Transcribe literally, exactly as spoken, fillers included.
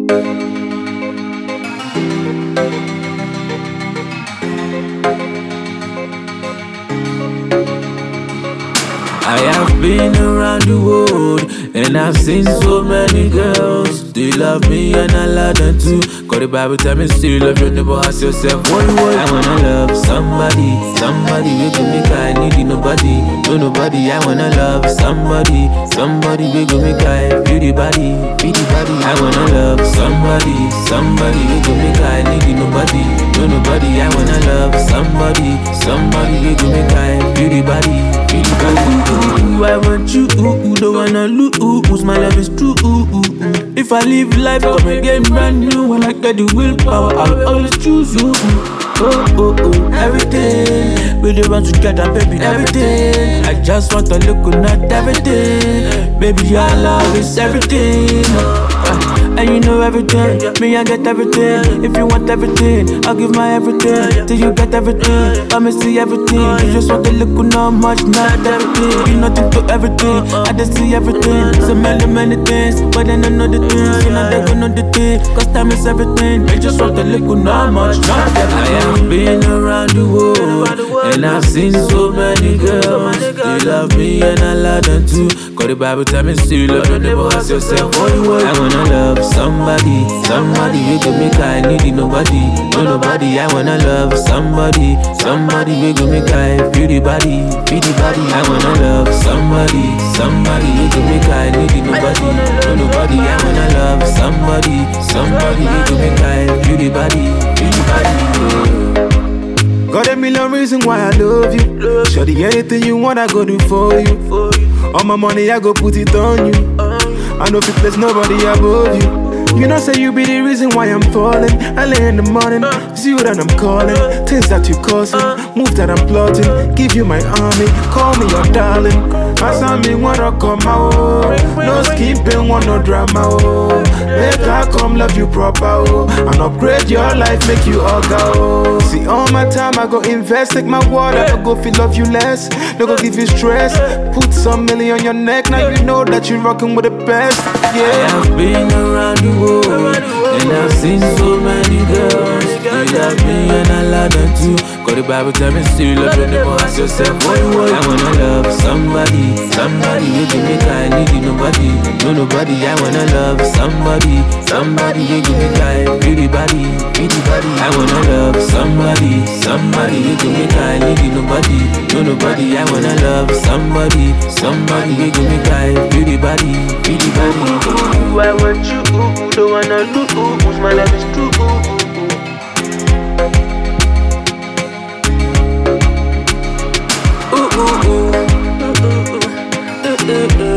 I have been around the world and I've seen so many girls. They love me and I love them too. Cause the Bible tell me still love your neighbor as yourself. What you want? I wanna love somebody, somebody we can make I need nobody, no nobody. I wanna love somebody, somebody we can make I feel the body, feel the body. I wanna love somebody, somebody we can make I need nobody, no nobody. I wanna love somebody, somebody we can make I feel the body, feel the body. I want you, don't wanna lose. My love is true. If I live life, come again brand new. When I get the willpower, I'll always choose you. Oh, oh, oh, everything. We don't want to get that, baby, everything. I just want to look at everything. Baby, your love is everything. Uh, and you know everything. Me, I get everything. If you want everything, I'll give my everything. Till you get everything. Let me see everything. You just want to look not much, not everything. You nothing to everything. I just see everything. So many, many things. But then I know the things. You know they gonna know the thing. Cause time is everything. They just want to look not much, not everything. I've been around the world and I've seen so many girls. They love me and I love them too. Cause the Bible tell me still love your neighbor as yourself. What you want? I wanna love somebody, somebody we can make I need nobody, no nobody. I wanna love somebody, somebody we can make I feel the body, feel the body. I wanna love somebody, somebody we can make I need nobody, no nobody. I wanna love somebody, somebody we can make I feel the body, feel the body. Got a million reasons why I love you. Shorty, anything you want, I go do for you. All my money, I go put it on you. I know if you place nobody above you. You know, say you be the reason why I'm falling. I lay in the morning, it's you that I'm calling. Things that you causing, move that I'm plotting. Give you my army, call me your darling. I saw me wanna come out. No skipping, want no drama. Oh. Make I come love you proper. Oh. And upgrade your life, make you all go. See, all my time I go invest, take my water. I go feel love you less, no go give you stress. Put some million on your neck, now you know that you're rocking with the best. Yeah. I have been around the world and I've seen so many girls. They love me and I love them too. Cause the Bible tell me still love your neighbor as yourself. What you want? I wanna love somebody, somebody we can make I need nobody, no nobody. I wanna love somebody, somebody we can make I feel the body, feel the body. I wanna love somebody, somebody we can make I need nobody, no nobody. I wanna love somebody, somebody we can make I feel the body, feel the body. Ooh, I want you, ooh, don't wanna lose. My love is true. Ooh, ooh, ooh. Ooh, ooh, ooh. Ooh, ooh, ooh.